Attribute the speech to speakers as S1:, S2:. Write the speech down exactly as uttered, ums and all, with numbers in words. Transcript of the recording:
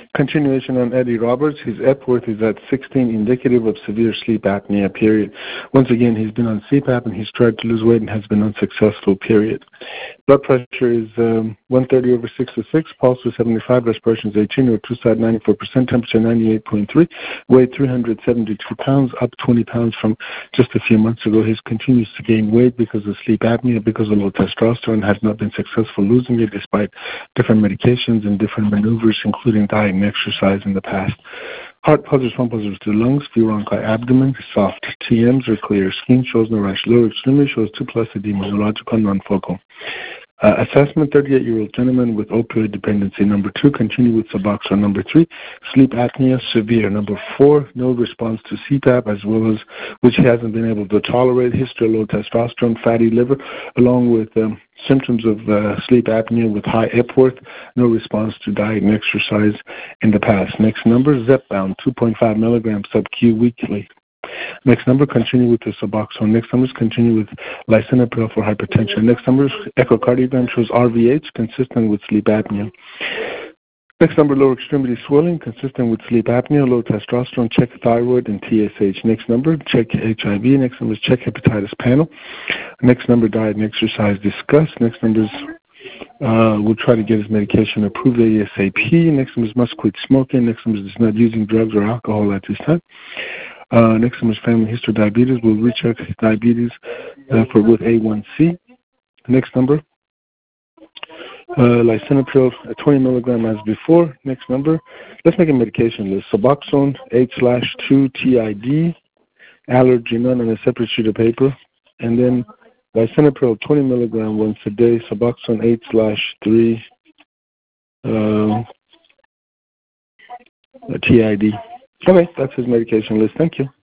S1: Continuation on Eddie Roberts. His Epworth is at sixteen, indicative of severe sleep apnea, period. Once again, he's been on C PAP and he's tried to lose weight and has been unsuccessful, period. Blood pressure is um, one thirty over sixty-six, pulse is seventy-five, respiration is eighteen, or two side ninety-four percent, temperature ninety-eight point three, weight three hundred seventy-two pounds, up twenty pounds from just a few months ago. He continues to gain weight because of sleep apnea, because of low testosterone, has not been successful losing it despite different medications and different maneuvers, including diet and exercise in the past. Heart pulses, pump pulses to lungs, few bronchi, abdomen, soft T Ms or clear skin, shows no rash, lower extremity, shows two plus edema, neurological, non-focal. Uh, assessment, thirty-eight-year-old gentleman with opioid dependency. Number two, continue with Suboxone. Number three, sleep apnea, severe. Number four, no response to C PAP, as well as which he hasn't been able to tolerate. History of low testosterone, fatty liver, along with um, symptoms of uh, sleep apnea with high Epworth, no response to diet and exercise in the past. Next number, Zepbound, two point five milligrams sub-Q weekly. Next number, continue with the Suboxone. Next number is continue with lisinopril for hypertension. Next number, echocardiogram shows R V H, consistent with sleep apnea. Next number, lower extremity swelling, consistent with sleep apnea, low testosterone, check thyroid and T S H. Next number, check H I V. Next number is check hepatitis panel. Next number, diet and exercise discussed. Next number is uh, we'll try to get his medication approved ASAP. Next number is must quit smoking. Next number is not using drugs or alcohol at this time. Uh, next one is family history of diabetes. We'll recheck diabetes uh, for with A one C. Next number, uh, lisinopril, uh, twenty milligram as before. Next number, let's make a medication list. Suboxone, eight slash two T I D, allergy none on a separate sheet of paper. And then lisinopril, twenty milligram once a day. Suboxone, eight slash three uh, T I D. Okay, that's his medication list. Thank you.